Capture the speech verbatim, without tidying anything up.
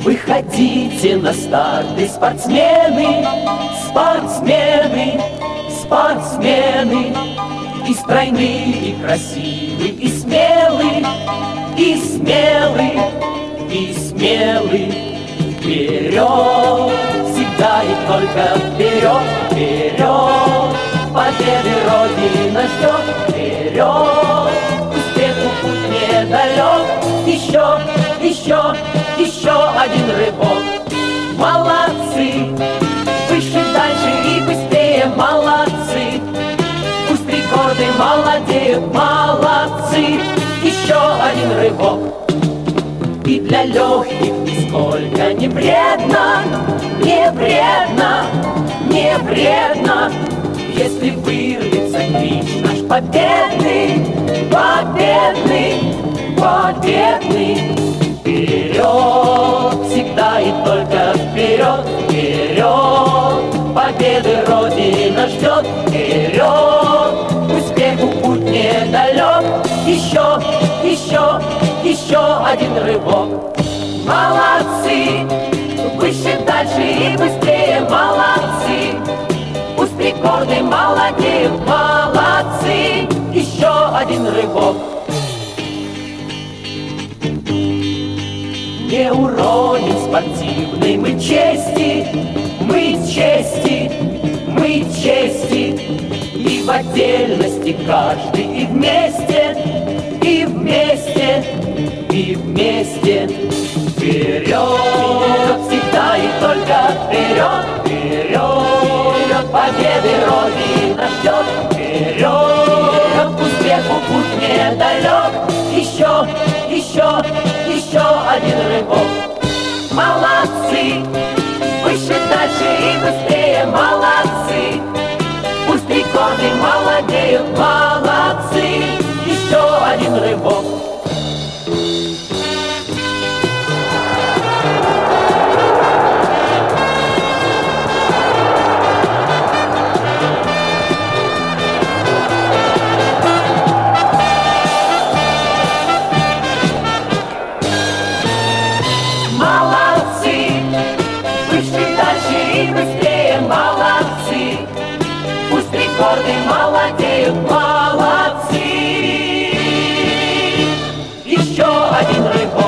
Выходите на старты, спортсмены, спортсмены, спортсмены. И стройные, и красивые, и смелые, и смелые, и смелые. Вперед, всегда и только вперед, вперед. Победы Родина ждет, вперед. Успеху путь недалек. Еще, еще, еще один рывок. Молодцы, выше, дальше и быстрее, молодцы. Пусть рекорды молодеют, молодцы. Еще один рывок. И для легких нисколько не вредно, не вредно, не вредно, если вырвется клич наш победный, победный, победный. Вперед, всегда и только вперед, вперед. Победы Родина ждет, вперед. Успеху путь недалек. Еще, еще, еще один рывок. Молодцы, выше, дальше и быстрее, молодцы. Пусть рекорды молодеют, молодцы. Еще один рывок. Не уроним спортивной мы чести, мы чести, мы чести. И в отдельности каждый, и вместе, и вместе, и вместе. Вперед, всегда и только вперед, вперед. Победы Родина ждет, вперед. К успеху путь недалек. Еще, еще, еще один рывок. Молодцы, выше, дальше и быстрее, молодцы. Пусть рекорды молодеют, молодцы. Еще один рывок. Рекорды молодеют, молодцы. Еще один рывок.